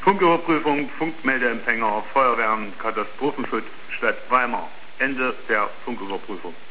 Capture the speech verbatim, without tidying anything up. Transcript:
Funküberprüfung, Funkmeldeempfänger, Feuerwehren, Katastrophenschutz, Stadt Weimar. Ende der Funküberprüfung.